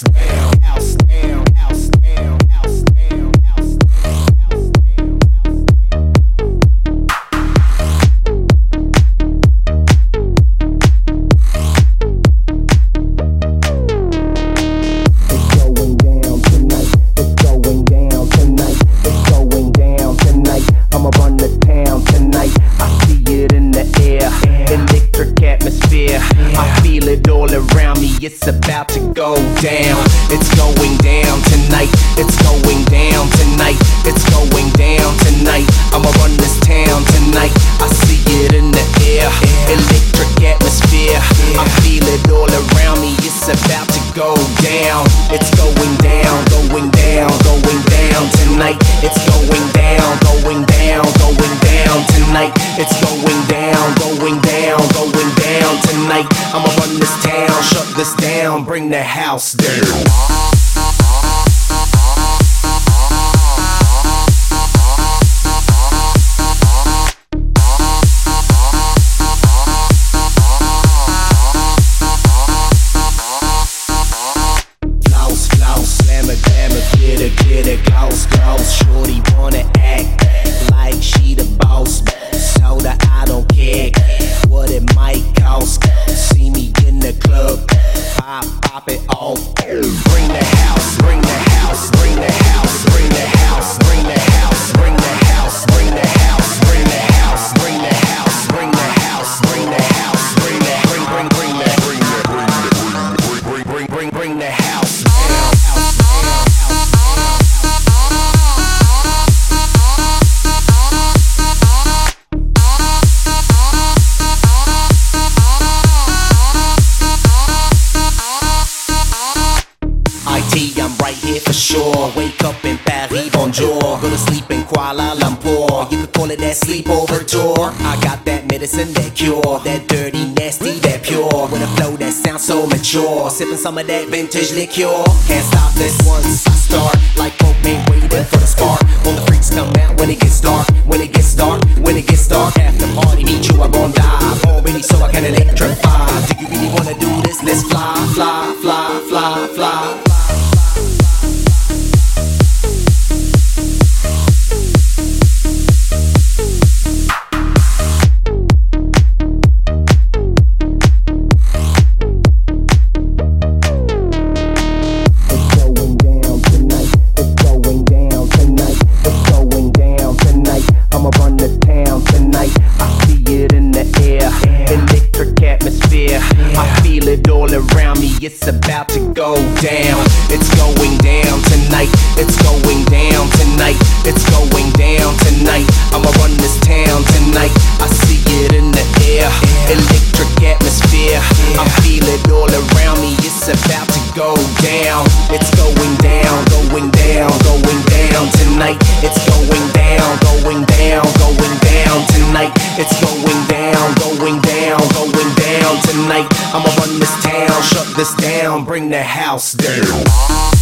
down, house down, house down, house down, house down. It's going down tonight. It's going down tonight. It's going down tonight. I'ma run the town tonight. I see it in the air, electric atmosphere. I feel it all around me. It's about to go down. It's going down tonight. It's going down tonight. It's going down tonight. I'ma run this town tonight. I see it in the air, electric atmosphere. I feel it all around me. It's about to go down. It's going down, going down, going down tonight. It's going down, going down, going down tonight. It's going down, going down, going down tonight. I'ma run this town, shut this down, bring the house down. Get it, close, close. Shorty wanna act like she the boss. Told her I don't care what it might cost. See me in the club, pop it off. Bring the house, bring the house, bring the house, bring the house, bring the house, bring the house, bring the house, bring the house, bring the house, bring the house, bring the house, bring the bring the house down. I'm right here for sure. Wake up in Paris, bonjour. Go to sleep in Kuala Lumpur. You could call it that sleepover tour. I got that medicine, that cure. That dirty, nasty, that pure. With a flow that sounds so mature. Sipping some of that vintage liqueur. Can't stop this once I start. Like propane waiting for the spark. All the freaks come out when it gets dark. When it gets dark, when it gets dark. After party, meet you, I'm gon' die. Already so I can electrify. Do you really wanna do this? Let's fly, fly, fly, fly, fly. It's about to go down. It's going down tonight. It's going down tonight. It's going down tonight. I'ma run this town tonight. I see it in the air, electric atmosphere. I feel it all around me. It's about to go down. It's going down, going down, going down tonight. It's going down, going down, going down tonight. It's going down, going down, going down tonight. I'ma run this town, shut this down, bring the house down.